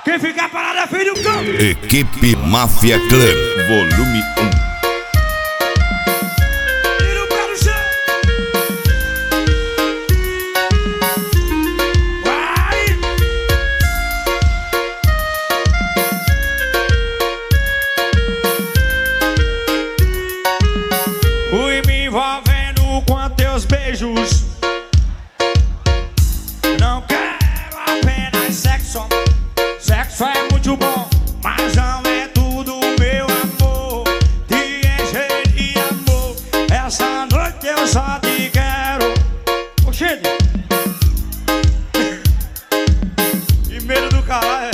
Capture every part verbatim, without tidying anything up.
Quem ficar parado é filho do cão. Equipe Máfia Clã, volume um. Tira o pé no chão. Vai. Fui me envolvendo com teus beijos. Não quero apenas sexo. Sexo é muito bom, mas não é tudo, meu amor. Te encher de amor. Essa noite eu só te quero. Oxê. Que medo do caralho.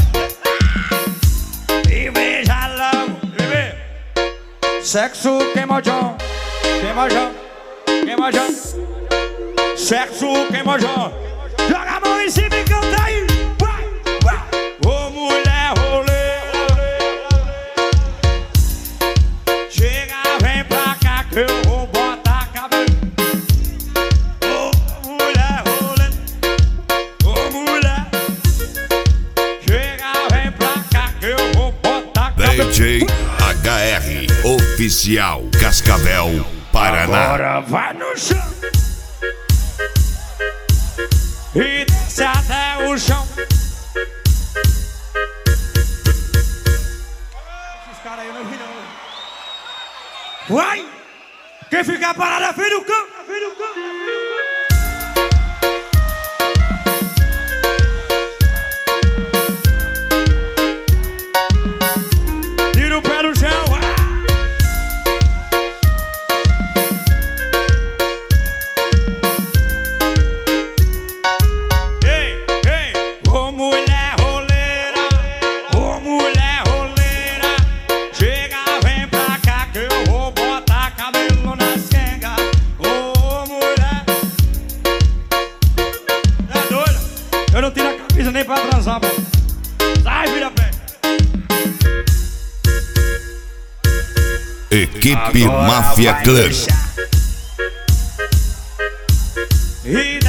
E beija logo, bebê. Sexo queimojão, queimojão, queimojão. Sexo queimojão. Joga a mão em cima e canta aí. Vai, vai. Ô mulher roleira, chega, vem pra cá que eu vou botar cabelo. Ô mulher roleira, ô mulher, chega, vem pra cá que eu vou botar cabelo. D J H R Oficial Cascavel, Paraná. Agora vai no chão e desce até o chão. Esses caras aí eu não vi não. Vai! Quem ficar parado é filho do cão. É filho do cão. Tira o pé no chão. Eu não tiro a camisa nem pra transar, pô. Sai, vira pé. Equipe Agora Máfia vai Clã. deixar. E